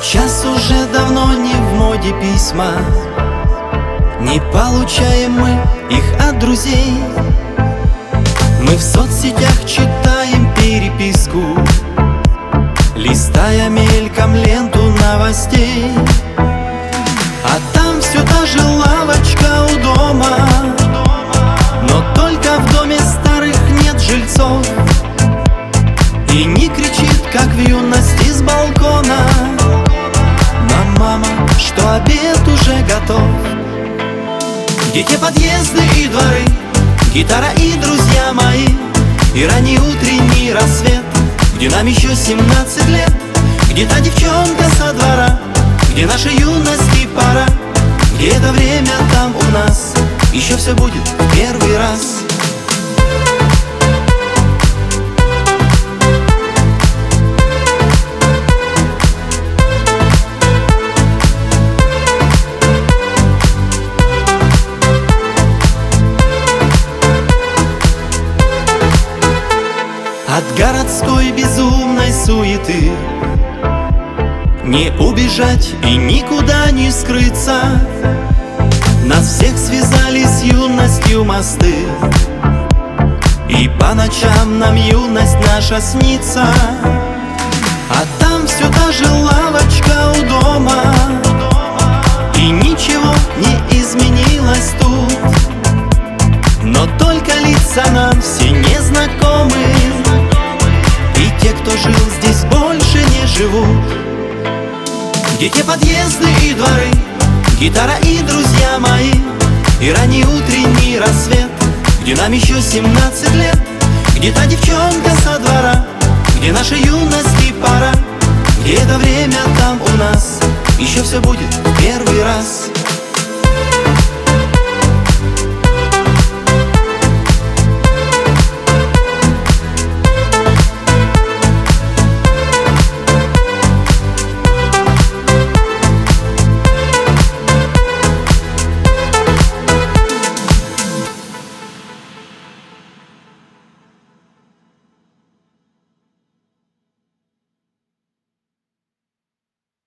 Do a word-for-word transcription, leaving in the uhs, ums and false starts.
Сейчас уже давно не в моде письма, не получаем мы их от друзей. Мы в соцсетях читаем переписку, листая мельком ленту новостей. А там все та же лавочка у дома, но только в доме старых нет жильцов. И не кричит, как в юности с балкона: «Мам, мама, что обед уже готов». Где те подъезды и дворы, гитара и друзья мои, и ранний утренний рассвет, где нам еще семнадцать лет? Где та девчонка со двора, где наша юность и пора? Где это время там у нас еще все будет в первый раз? От городской безумной суеты не убежать и никуда не скрыться. Нас всех связали с юностью мосты, и по ночам нам юность наша снится. А там все та же лавочка у дома, и ничего не изменилось тут. Но только лица нам все незнакомы, и те, кто жил здесь, больше не живут. Где те подъезды и дворы, гитара и друзья мои, и ранний утренний рассвет, где нам еще семнадцать лет? Где та девчонка со двора, где наша юность и пора? Где это время там у нас еще все будет в первый раз?